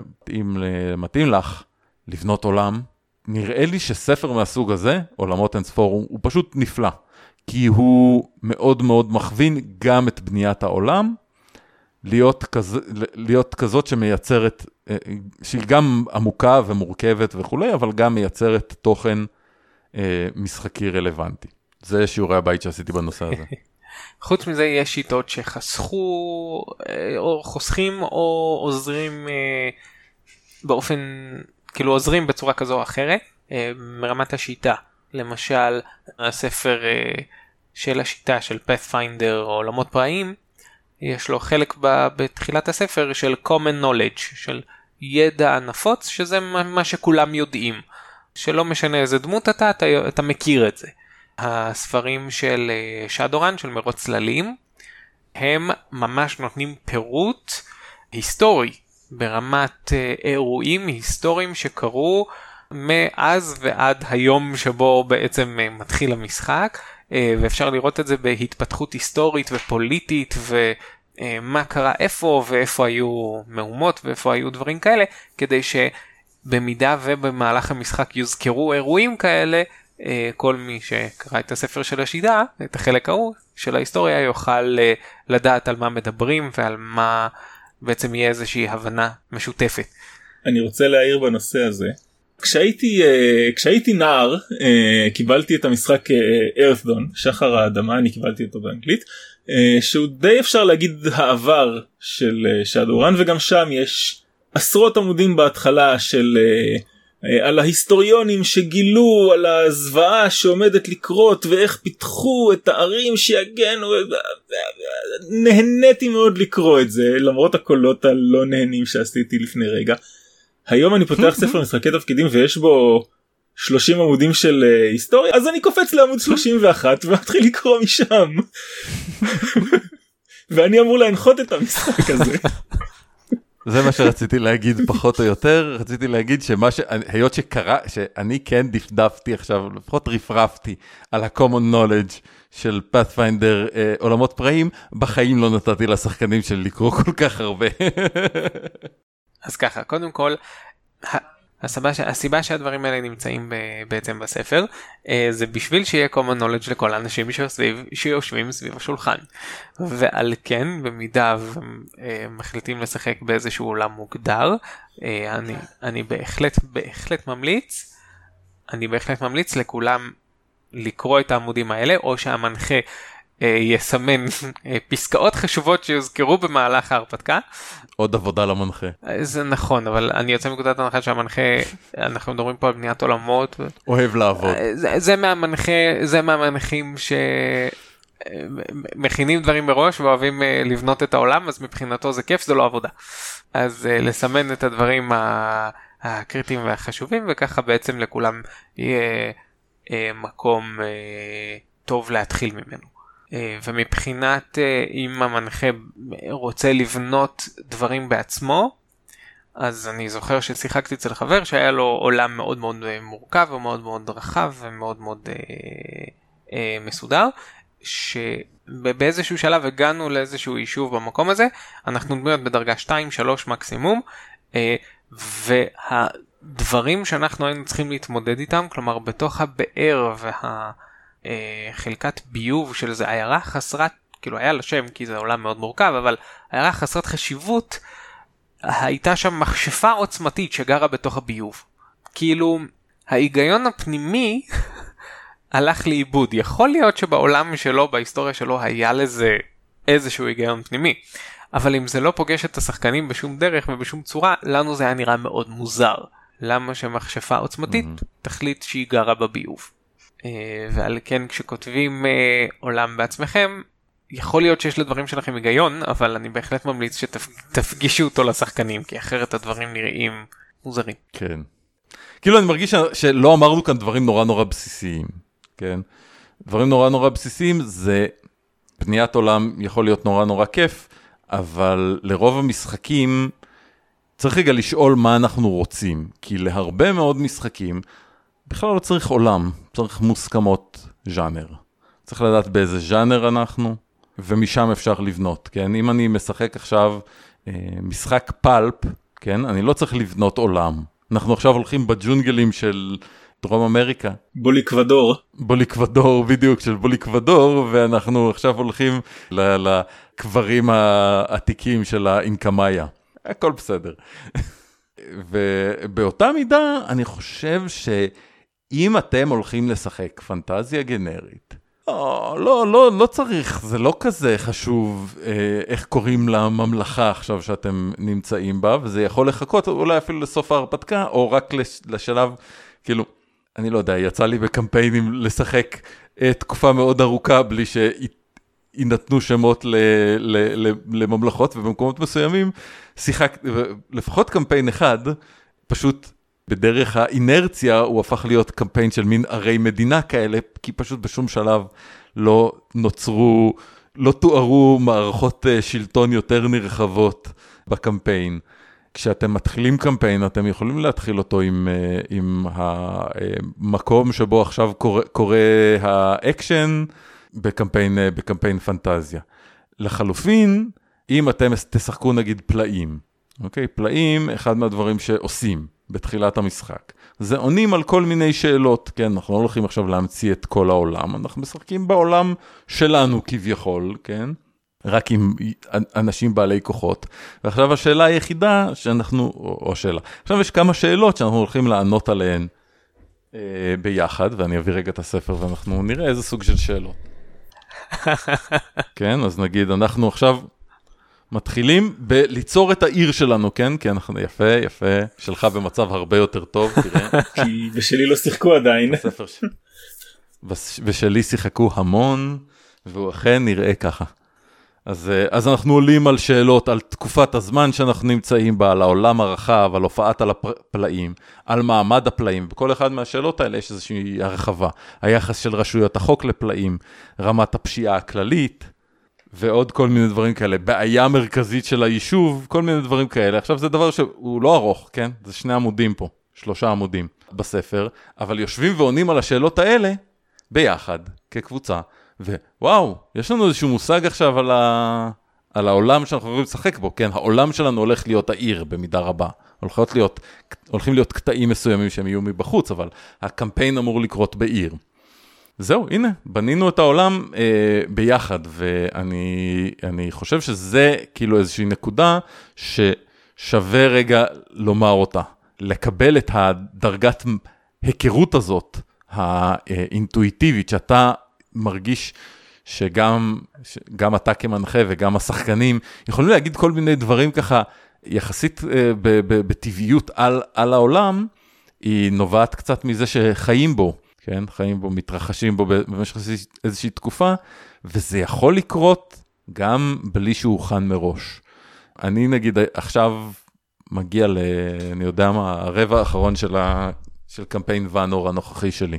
שמתאים לך לבנות עולם, נראה לי שספר מהסוג הזה, עולמות אינספור, הוא פשוט נפלא, כי הוא מאוד מאוד מכווין גם את בניית העולם, להיות, כז... להיות כזאת שמייצרת, שהיא גם עמוקה ומורכבת וכולי, אבל גם מייצרת תוכן אה, משחקי רלוונטי. זה שיעורי הבית שעשיתי בנושא הזה. חוץ מזה יש שיטות שחסכו, או חוסכים או עוזרים אה, באופן, כאילו עוזרים בצורה כזו או אחרת, אה, מרמת השיטה. למשל, הספר אה, של השיטה של Pathfinder או עולמות פראיים, יש לו חלק ב, בתחילת הספר של common knowledge, של ידע נפוץ, שזה מה שכולם יודעים. שלא משנה איזה דמות אתה, אתה, אתה מכיר את זה. הספרים של שדורן, של מרוץ צללים, הם ממש נותנים פירוט היסטורי, ברמת אירועים היסטוריים שקרו מאז ועד היום שבו בעצם מתחיל המשחק, ואפשר לראות את זה בהתפתחות היסטורית ופוליטית, ומה קרה איפה, ואיפה היו מהומות, ואיפה היו דברים כאלה, כדי שבמידה ובמהלך המשחק יוזכרו אירועים כאלה, כל מי שקרא את הספר של השיטה, את החלק ההוא של ההיסטוריה, יוכל לדעת על מה מדברים, ועל מה בעצם יהיה איזושהי הבנה משותפת. אני רוצה להעיר בנושא הזה. כשהייתי, כשהייתי נער, קיבלתי את המשחק Earthdawn, שחר האדמה, אני קיבלתי אותו באנגלית, שהוא די אפשר להגיד העבר של שדורן, וגם שם יש עשרות עמודים בהתחלה של על ההיסטוריונים שגילו על הזוועה שעומדת לקרות ואיך פיתחו את הערים שיגנו. נהניתי מאוד לקרוא את זה למרות הקולות הלא נהנים שעשיתי לפני רגע. היום אני פותח ספר משחקי תפקידים ויש בו שלושים עמודים של היסטוריה, אז אני קופץ לעמוד שלושים ואחת ומתחיל לקרוא משם. ואני אמור להנחות את המשחק הזה. זה מה שרציתי להגיד פחות או יותר, רציתי להגיד שמה ש... היות שקרה, שאני כן דפדפתי עכשיו, לפחות רפרפתי על ה-common knowledge של Pathfinder אה, עולמות פראיים, בחיים לא נתתי לשחקנים שלי לקרוא כל כך הרבה. אז ככה, קודם כל, הסיבה, הסיבה שהדברים האלה נמצאים ב, בעצם בספר, זה בשביל שיהיה common knowledge לכל האנשים שיושבים, שיושבים סביב השולחן. ועל כן, במידה ומחליטים לשחק באיזשהו עולם מוגדר, אני, אני בהחלט, בהחלט ממליץ, אני בהחלט ממליץ לכולם לקרוא את העמודים האלה, או שהמנחה יסמן פסקאות חשובות שיוזכרו במהלך ההרפתקה. עוד עבודה למנחה. זה נכון, אבל אני יוצא מנקודת הנחה שהמנחה, אנחנו מדברים פה על בניית עולמות. אוהב לעבוד. זה, זה מהמנחה, זה מהמנחים שמכינים דברים מראש ואוהבים לבנות את העולם, אז מבחינתו זה כיף, זה לא עבודה. אז לסמן את הדברים הקריטיים והחשובים, וככה בעצם לכולם יהיה מקום טוב להתחיל ממנו. ומבחינת אם המנחה רוצה לבנות דברים בעצמו, אז אני זוכר ששיחקתי אצל חבר שהיה לו עולם מאוד מאוד מורכב ומאוד מאוד רחב ומאוד מאוד אה, אה, מסודר, שבאיזשהו שלב הגענו לאיזשהו יישוב במקום הזה, אנחנו דמויות בדרגה שתיים שלוש מקסימום, אה, והדברים שאנחנו היינו צריכים להתמודד איתם, כלומר בתוך הבאר וה... חלקת ביוב של זה עיירה חסרת, כאילו היה לה שם כי זה עולם מאוד מורכב, אבל עיירה חסרת חשיבות, הייתה שם מכשפה עוצמתית שגרה בתוך הביוב. כאילו ההיגיון הפנימי הלך לאיבוד. יכול להיות שבעולם שלו, בהיסטוריה שלו, היה לזה איזשהו היגיון פנימי, אבל אם זה לא פוגש את השחקנים בשום דרך ובשום צורה, לנו זה היה נראה מאוד מוזר. למה שמכשפה עוצמתית mm-hmm. תחליט שהיא גרה בביוב. ועל כן כשכותבים עולם בעצמכם, יכול להיות שיש לדברים שלכם היגיון, אבל אני בהחלט ממליץ שתפגישו אותו לשחקנים, כי אחרת הדברים נראים מוזרים. כן. כאילו אני מרגיש שלא אמרנו כאן דברים נורא נורא בסיסיים, כן? דברים נורא נורא בסיסיים זה, בניית עולם יכול להיות נורא נורא כיף, אבל לרוב המשחקים צריך רגע לשאול מה אנחנו רוצים, כי להרבה מאוד משחקים בכלל לא צריך עולם, צריך מוסכמות ז'אנר. צריך לדעת באיזה ז'אנר אנחנו, ומשם אפשר לבנות, כן? אם אני משחק עכשיו אה, משחק פלפ, כן? אני לא צריך לבנות עולם. אנחנו עכשיו הולכים בג'ונגלים של דרום אמריקה. בוליקוודור. בוליקוודור, בדיוק, של בוליקוודור, ואנחנו עכשיו הולכים לקברים העתיקים של האינקמאיה. הכל בסדר. ובאותה מידה, אני חושב שאם אתם הולכים לשחק פנטזיה גנרית, לא, לא, לא, לא צריך, זה לא כזה חשוב אה, איך קוראים לממלכה עכשיו שאתם נמצאים בה, וזה יכול לחכות אולי אפילו לסוף ההרפתקה, או רק לש, לשלב, כאילו, אני לא יודע, יצא לי בקמפיינים לשחק אה, תקופה מאוד ארוכה, בלי שיינתנו שמות ל, ל, ל, לממלכות, ובמקומות מסוימים, שיחק, לפחות קמפיין אחד, פשוט בדרך האינרציה הוא הפך להיות קמפיין של מין ערי מדינה כאלה, כי פשוט בשום שלב לא נוצרו, לא תוארו מערכות שלטון יותר נרחבות בקמפיין. כשאתם מתחילים קמפיין, אתם יכולים להתחיל אותו עם, עם המקום שבו עכשיו קורה, קורה האקשן בקמפיין, בקמפיין פנטזיה. לחלופין, אם אתם תשחקו נגיד פלאים, אוקיי? פלאים, אחד מהדברים שעושים בתחילת המשחק. זה עונים על כל מיני שאלות, כן? אנחנו לא הולכים עכשיו להמציא את כל העולם, אנחנו משחקים בעולם שלנו כביכול, כן? רק עם אנשים בעלי כוחות. ועכשיו השאלה היחידה שאנחנו, או, או שאלה, עכשיו יש כמה שאלות שאנחנו הולכים לענות עליהן אה, ביחד, ואני אביא רגע את הספר ואנחנו נראה איזה סוג של שאלות. כן? אז נגיד, אנחנו עכשיו מתחילים בליצור את העיר שלנו, כן? כי אנחנו יפה, יפה, שלך במצב הרבה יותר טוב, תראה. כי בשלי לא שיחקו עדיין. ש... בשלי שיחקו המון, והוא אכן נראה ככה. אז, אז אנחנו עולים על שאלות, על תקופת הזמן שאנחנו נמצאים בה, על העולם הרחב, על הופעת על הפלאים, על מעמד הפלאים. בכל אחד מהשאלות האלה יש איזושהי הרחבה. היחס של רשויות החוק לפלאים, רמת הפשיעה הכללית, ועוד כל מיני דברים כאלה, בעיה מרכזית של היישוב, כל מיני דברים כאלה. עכשיו זה דבר שהוא לא ארוך, כן? זה שני עמודים פה, שלושה עמודים בספר, אבל יושבים ועונים על השאלות האלה ביחד, כקבוצה, ווואו, יש לנו איזשהו מושג עכשיו על, ה... על העולם שאנחנו יכולים לשחק בו, כן? העולם שלנו הולך להיות העיר במידה רבה. הולכות להיות, הולכים להיות קטעים מסוימים שהם יהיו מבחוץ, אבל הקמפיין אמור לקרות בעיר. זהו, הנה, בנינו את העולם אה, ביחד, ואני אני חושב שזה כאילו איזושהי נקודה ששווה רגע לומר אותה. לקבל את הדרגת היכרות הזאת, האינטואיטיבית, שאתה מרגיש שגם, גם אתה כמנחה וגם השחקנים, יכולים להגיד כל מיני דברים ככה, יחסית אה, בטבעיות על, על העולם, היא נובעת קצת מזה שחיים בו. כן, חיים בו, מתרחשים בו במשך איזושהי תקופה, וזה יכול לקרות גם בלי שהוא הוכן מראש. אני נגיד עכשיו מגיע ל... אני יודע מה, הרבע האחרון של, ה, של קמפיין ואנור הנוכחי שלי.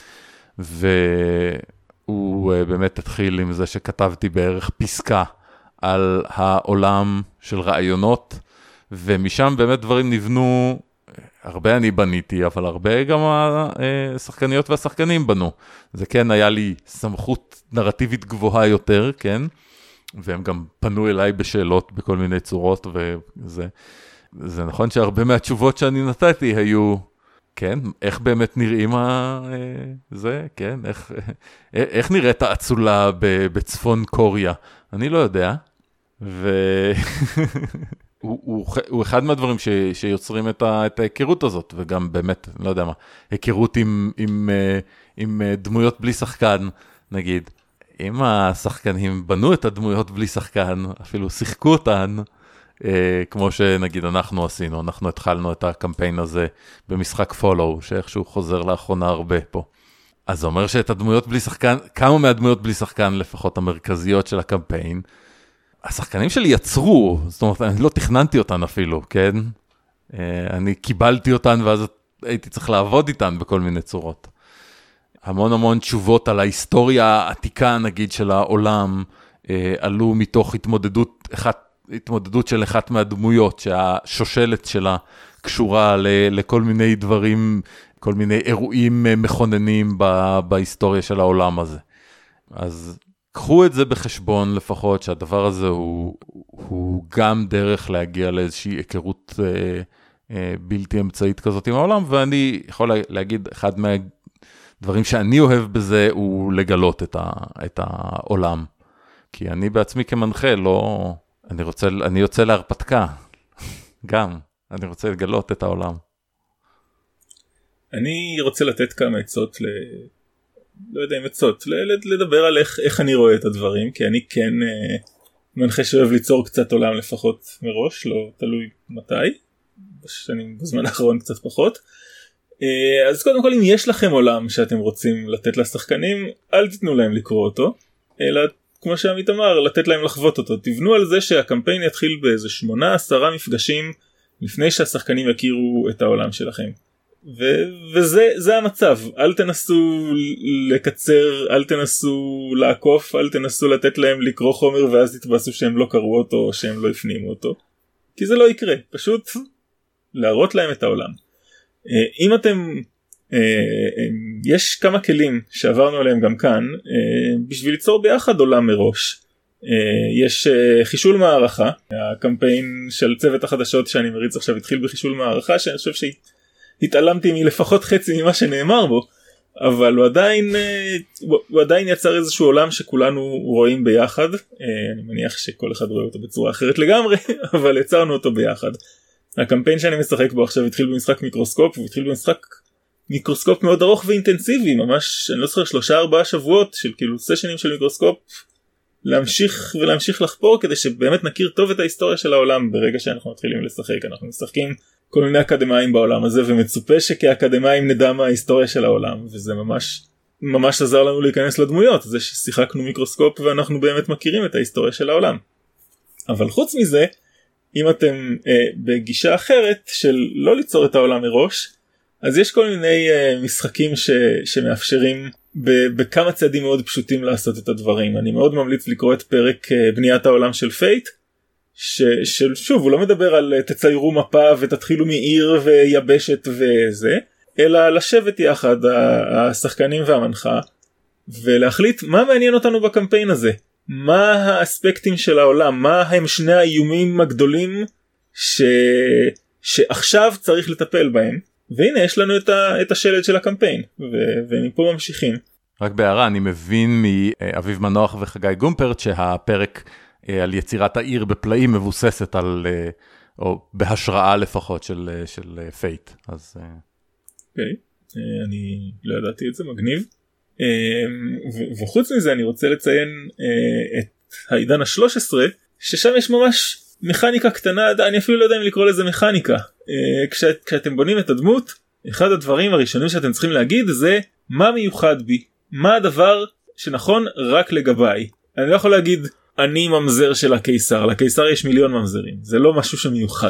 והוא באמת התחיל עם זה שכתבתי בערך פסקה על העולם של רעיונות, ומשם באמת דברים נבנו, הרבה אני בניתי, אבל הרבה גם השחקניות והשחקנים בנו. זה כן, היה לי סמכות נרטיבית גבוהה יותר, כן? והם גם פנו אליי בשאלות בכל מיני צורות, וזה זה נכון שהרבה מהתשובות שאני נתתי היו, כן, איך באמת נראים ה... זה, כן, איך, איך נראית האצולה בצפון קוריה? אני לא יודע, ו... הוא, הוא, הוא אחד מהדברים ש, שיוצרים את, ה, את ההיכרות הזאת, וגם באמת, לא יודע מה, היכרות עם, עם, עם דמויות בלי שחקן, נגיד. אם השחקנים בנו את הדמויות בלי שחקן, אפילו שיחקו אותן, כמו שנגיד אנחנו עשינו, אנחנו התחלנו את הקמפיין הזה במשחק פולו, שאיכשהו חוזר לאחרונה הרבה פה. אז זה אומר שאת הדמויות בלי שחקן, כמה מהדמויות בלי שחקן, לפחות המרכזיות של הקמפיין, השחקנים שלי יצרו, זאת אומרת, אני לא תכננתי אותן אפילו, כן? אני קיבלתי אותן ואז הייתי צריך לעבוד איתן בכל מיני צורות. המון המון תשובות על ההיסטוריה העתיקה, נגיד, של העולם, עלו מתוך התמודדות, אחת, התמודדות של אחת מהדמויות, שהשושלת שלה קשורה לכל מיני דברים, כל מיני אירועים מכוננים בהיסטוריה של העולם הזה. אז קחו את זה בחשבון לפחות, שהדבר הזה הוא, הוא גם דרך להגיע לאיזושהי היכרות אה, אה, בלתי אמצעית כזאת עם העולם, ואני יכול להגיד, אחד מהדברים שאני אוהב בזה, הוא לגלות את, ה, את העולם. כי אני בעצמי כמנחה, לא, אני רוצה, אני יוצא להרפתקה, גם, אני רוצה לגלות את העולם. אני רוצה לתת כמה עצות, ל... לא יודע אם עצות, לדבר על איך, איך אני רואה את הדברים, כי אני כן אה, מנחה שאוהב ליצור קצת עולם לפחות מראש, לא תלוי מתי, בשנים, בזמן האחרון קצת פחות. אה, אז קודם כל, אם יש לכם עולם שאתם רוצים לתת לשחקנים, אל תיתנו להם לקרוא אותו, אלא כמו שעמית אמר, לתת להם לחוות אותו. תבנו על זה שהקמפיין יתחיל באיזה שמונה, עשרה מפגשים, לפני שהשחקנים יכירו את העולם שלכם. ו- וזה זה המצב. אל תנסו לקצר, אל תנסו לעקוף, אל תנסו לתת להם לקרוא חומר ואז תתבאסו שהם לא קראו אותו או שהם לא הפנימו אותו, כי זה לא יקרה. פשוט להראות להם את העולם. אם אתם יש כמה כלים שעברנו עליהם גם כאן בשביל ליצור ביחד עולם מראש. יש חישול מערכה, הקמפיין של צוות החדשות שאני מריץ עכשיו התחיל בחישול מערכה, שאני חושב שהיא התעלמתי מלפחות חצי ממה שנאמר בו, אבל הוא עדיין, הוא עדיין יצר איזשהו עולם שכולנו רואים ביחד. אני מניח שכל אחד רואה אותו בצורה אחרת לגמרי, אבל יצרנו אותו ביחד. הקמפיין שאני משחק בו עכשיו התחיל במשחק מיקרוסקופ, והתחיל במשחק מיקרוסקופ מאוד ארוך ואינטנסיבי, ממש, אני לא זוכר, שלושה ארבעה שבועות של כאילו סשנים של מיקרוסקופ, להמשיך ולהמשיך לחפור כדי שבאמת נכיר טוב את ההיסטוריה של העולם. ברגע שאנחנו מתחילים לשחק, אנחנו משחקים כל מיני אקדמיים בעולם הזה, ומצופה שכאקדמיים נדע מה ההיסטוריה של העולם, וזה ממש ממש עזר לנו להיכנס לדמויות, זה ששיחקנו מיקרוסקופ ואנחנו באמת מכירים את ההיסטוריה של העולם. אבל חוץ מזה, אם אתם אה, בגישה אחרת של לא ליצור את העולם מראש, אז יש כל מיני אה, משחקים ש, שמאפשרים ב, בכמה צעדים מאוד פשוטים לעשות את הדברים. אני מאוד ממליץ לקרוא את פרק אה, בניית העולם של פייט, ששוב הוא לא מדבר על תציירו מפה ותתחילו מעיר ויבשת וזה, אלא לשבת יחד השחקנים והמנחה ולהחליט מה מעניין אותנו בקמפיין הזה, מה האספקטים של העולם, מה הם שני האיומים הגדולים ש... שעכשיו צריך לטפל בהם, והנה יש לנו את, ה... את השלד של הקמפיין ו... ומפה ממשיכים. רק בהערה, אני מבין מאביב מנוח וחגי גומפרט שהפרק על יצירת העיר בפלאים מבוססת על, או בהשראה לפחות של, של פייט. אז... אוקיי, אני לא ידעתי את זה, מגניב. ו- וחוץ מזה אני רוצה לציין את העידן ה-שלוש עשרה, ששם יש ממש מכניקה קטנה, אני אפילו לא יודע אם לקרוא לזה מכניקה. כשאת, כשאתם בונים את הדמות, אחד הדברים הראשונים שאתם צריכים להגיד זה מה מיוחד בי, מה הדבר שנכון רק לגביי. אני לא יכול להגיד אני ממזר של הקיסר, לקיסר יש מיליון ממזרים, זה לא משהו שמיוחד.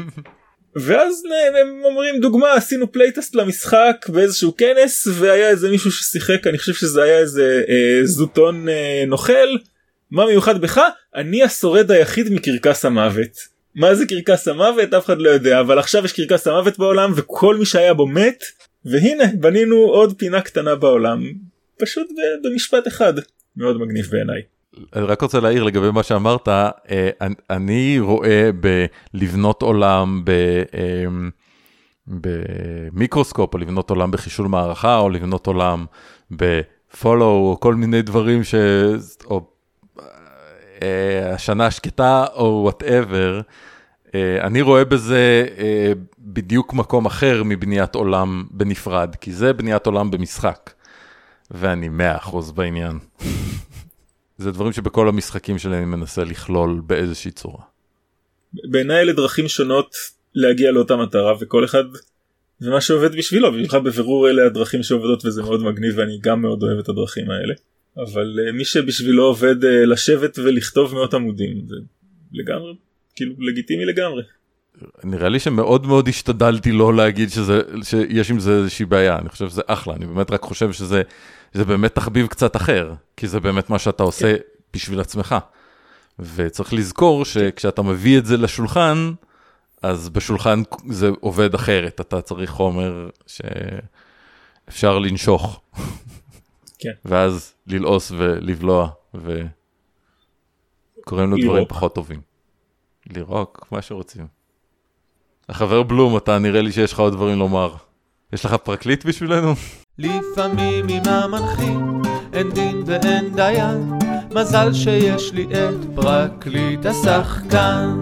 ואז הם אומרים דוגמה, עשינו פלייטסט למשחק באיזשהו כנס והיה איזה מישהו ששיחק, אני חושב שזה היה איזה אה, זוטון אה, נוכל, מה מיוחד בך? אני השורד היחיד מקרקס המוות. מה זה קרקס המוות? אף אחד לא יודע, אבל עכשיו יש קרקס המוות בעולם וכל מי שהיה בו מת, והנה בנינו עוד פינה קטנה בעולם, פשוט במשפט אחד. מאוד מגניב בעיניי. אני רק רוצה להעיר לגבי מה שאמרת, אני רואה בלבנות עולם במיקרוסקופ, או לבנות עולם בחישול מערכה, או לבנות עולם בפולו, או כל מיני דברים ש... או השנה השקטה, או whatever, אני רואה בזה בדיוק מקום אחר מבניית עולם בנפרד, כי זה בניית עולם במשחק, ואני מאה אחוז בעניין. זה דברים שבכל המשחקים שלי אני מנסה לכלול באיזושהי צורה. בעיניי אלה דרכים שונות להגיע לאותה מטרה, וכל אחד ומה שעובד בשבילו, בשבילך בבירור אלה הדרכים שעובדות, וזה מאוד מגניב, ואני גם מאוד אוהב את הדרכים האלה. אבל uh, מי שבשבילו עובד uh, לשבת ולכתוב מאות עמודים, זה לגמרי, כאילו לגיטימי לגמרי. נראה לי שמאוד מאוד השתדלתי לא להגיד שזה, שיש עם זה איזושהי בעיה, אני חושב שזה אחלה, אני באמת רק חושב שזה זה באמת תחביב קצת אחר, כי זה באמת מה שאתה עושה כן. בשביל עצמך. וצריך לזכור שכשאתה מביא את זה לשולחן, אז בשולחן זה עובד אחרת, אתה צריך חומר שאפשר לנשוך. כן. ואז ללעוס ולבלוע, וקוראים לו דברים פחות טובים. לירוק, מה שרוצים. החבר בלום, אתה נראה לי שיש לך עוד דברים לומר. יש לך פרקליט בשבילנו? לפעמים עם המנחים אין דין ואין דיין, מזל שיש לי את פרקליט השחקן.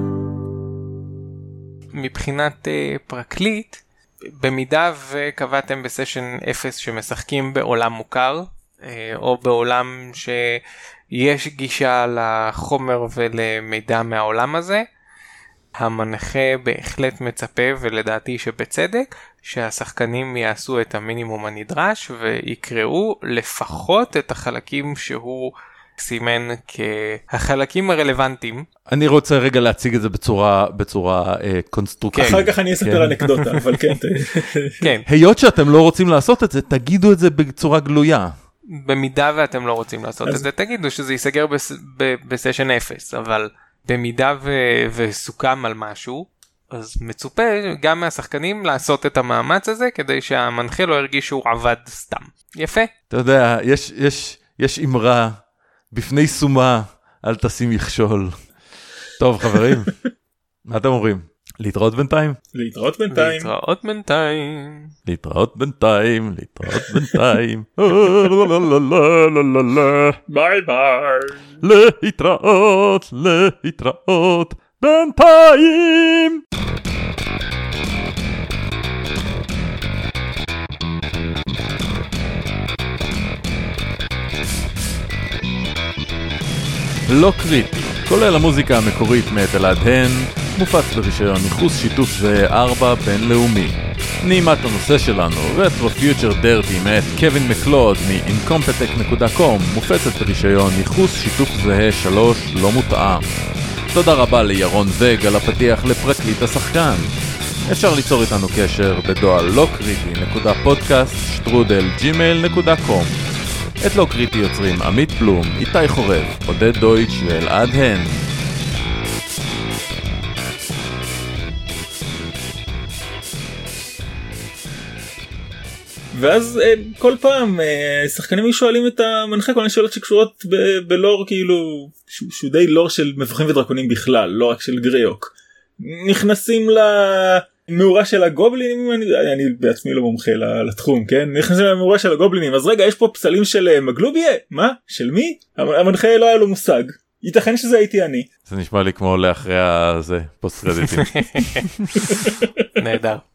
מבחינת uh, פרקליט, במידה וקבעתם בסשן אפס שמשחקים בעולם מוכר, uh, או בעולם שיש גישה לחומר ולמידע מהעולם הזה, המנחה בהחלט מצפה, ולדעתי שבצדק, שהשחקנים יעשו את המינימום הנדרש ויקראו לפחות את החלקים שהוא סימן כהחלקים הרלוונטיים. אני רוצה רגע להציג את זה בצורה בצורה אה, קונסטרוקטיבית. אחר כך אני אספר אנקדוטה, אבל כן. כן. היות שאתם לא רוצים לעשות את זה, תגידו את זה בצורה גלויה. במידה ואתם לא רוצים לעשות את זה, תגידו שזה ייסגר בסשן אפס, אבל במידה וסוכם על משהו, אז מצופה גם מהשחקנים לעשות את המאמץ הזה, כדי שהמנחה לא ירגיש שהוא עבד סתם. יפה. אתה יודע, יש, יש, יש אמרה, בפני סומה, אל תשים מכשול. טוב, חברים, מה אתם אומרים? להתראות בינתיים? להתראות בינתיים. להתראות בינתיים. להתראות בינתיים, להתראות בינתיים. ביי ביי. להתראות, להתראות בינתיים. לא קריטי, כולל המוזיקה המקורית מאת אלעד הן, מופץ ברישיון ייחוס שיתוף זה ארבע בינלאומי. נעימת הנושא שלנו, רטרו פיוטר דרטי מאת קווין מקלוד מ-אינקומפטק דוט קום, מופצת ברישיון ייחוס שיתוף זה שלוש לא מותאם. תודה רבה לירון זג על הפתיח לפרקליט השחקן. אפשר ליצור איתנו קשר בדואל לא קריטי נקודה פודקאסט שטרודל ג'ימייל נקודה קום. את לא קריטי יוצרים עמית בלום, איתי חורב, עודד דויטש ואלעד הן. ואז כל פעם שחקנים היו שואלים את המנחה כל מיני שאלות שקשורות בלור, כאילו שהוא די לור של מבוכים ודרקונים בכלל, לא רק של גריוק. נכנסים למאורה של הגובלינים, אני, אני בעצמי לא מומחה לתחום, כן? נכנסים למאורה של הגובלינים, אז רגע, יש פה פסלים של מגלוביה? מה? של מי? המנחה לא היה לו מושג. ייתכן שזה הייתי אני. זה נשמע לי כמו לאחרי הזה, פוסט קרדיטים. נהדר.